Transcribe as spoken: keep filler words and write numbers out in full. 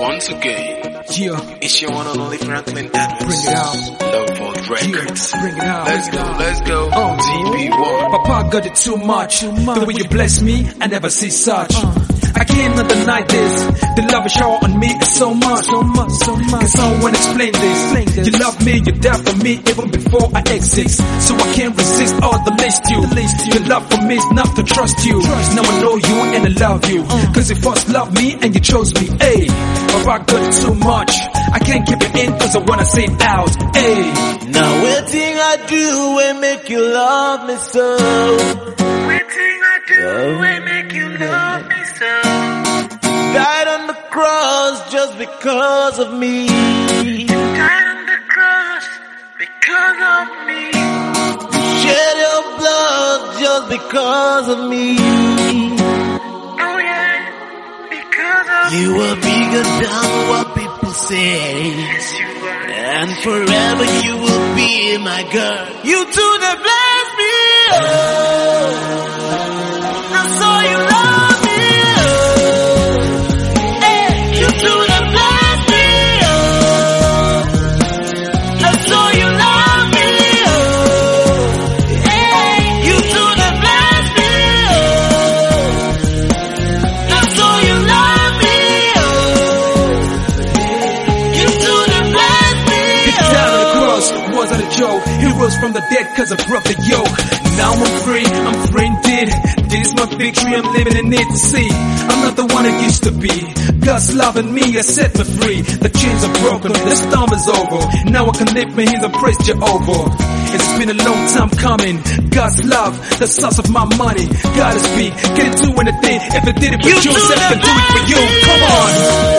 Once again, Yeah, it's your one and only Franklin Edwards. bring it out. Love Vault Records. Yeah, bring it out. Let's go, let's go. Oh. T B one. Papa got it too much. The way you bless me, I never see such. I cannot deny this. The love you shower on me is so much. So much, so much. Can someone explain this? You love me, you die for me even before I exist. So I can't resist all the list you. Your love for me is not to trust you. Now I know you and I love you. Cause you first loved me and you chose me. Ayy, Papa got it too much. I can't keep it in cause I wanna say it out. Ayy. Now waiting I do will make you love me so. Waiting I do will make you love me so. Died on the cross just because of me. Died on the cross because of me. Shed your blood just because of me. Oh yeah, because of You me. are bigger than what people say. Yes, you are. And forever you will be my girl. You too that bless me. Oh. That's all you love me. Oh. Hey, you too that bless me. Oh. That's all you love me. Oh. Hey, you too that bless me. Oh. That's all you love me. Oh. You too that bless me. His death on the cross wasn't a joke. He rose from the dead cause I broke the yoke. Now I'm free, I'm free indeed. This is my victory, I'm living in it to see. I'm not the one I used to be. God's loving me, has set me free. The chains are broken, the storm is over. Now I can lift my hands and praise Jehovah. It's been a long time coming. God's love, the source of my money. Gotta speak, can't do anything if it didn't for You you, do so I the can do it for you. Come on.